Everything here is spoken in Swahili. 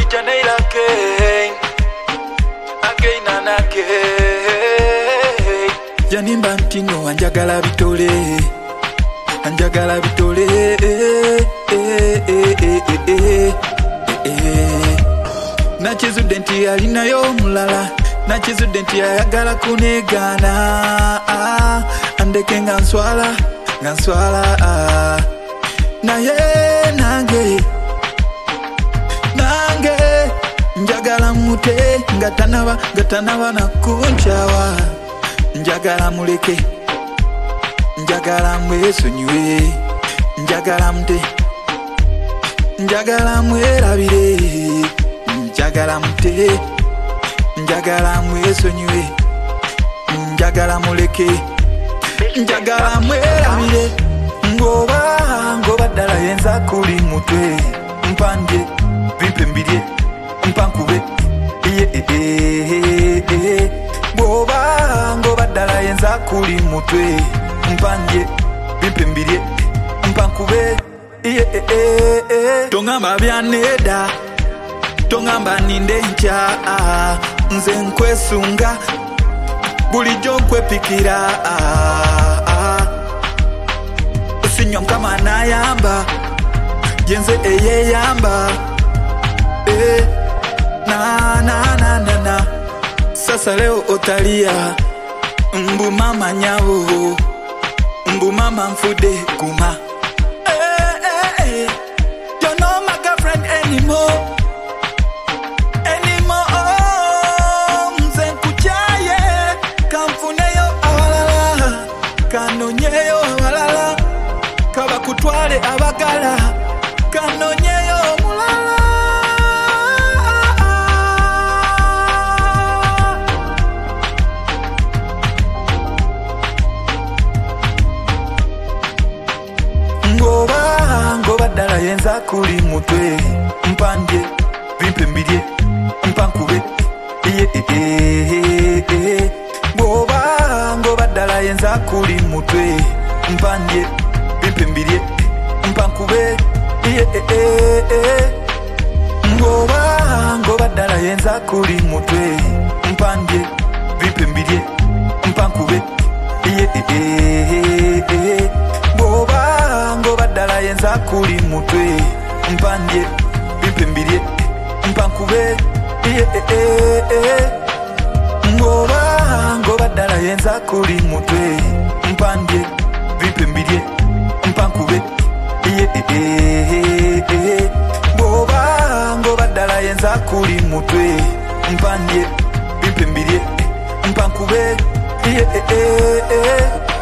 Janeiro again and again. Janimba ntino anjagala bitole. Nachizudenti alinayo mulala. Nachizudenti ayagala kunegana. Andeke nganswala naye nange njagala mute ngatanaba nakunchawa njagala muleke njagala mwesonyiwe njagala mute njagala mwerabire njagala mute njagala mwesonyiwe njagala muleke njagala mwerabire ngoba dala yenza kuli mutwe mpandye bimpembirye mpankube ngoba dala yenza kuli mutwe mpandye bimpembirye mpankube tongamba byaneda tongamba ninde ncha nze nkwesunga bulijjo nkwepikira Sinyom kama nayamba Jenze yamba Na Sasa leo otalia Mbu mama nyawo Mbu mama mfude kuma You're not my girlfriend anymore Mzen kuchaye Kamfuneyo awalala Kanonyeyo awalala Kaba kutwale abagala kanonyeyo mulala ngoba dala yenza kuli mutwe mpandye bimpembirye mpankube ngoba dala yenza kuli mutwe mpandye bimpembirye mpankube ngoba dala yenza kuli mutwe mpandye bimpembirye mpankube ngoba dala yenza kuli mutwe mpandye bimpembirye mpankube ngoba dala yenza kuli mutwe mpandye bimpembirye mpankube ngoba dala yenza kuli mutwe mpandye bimpembirye mpankube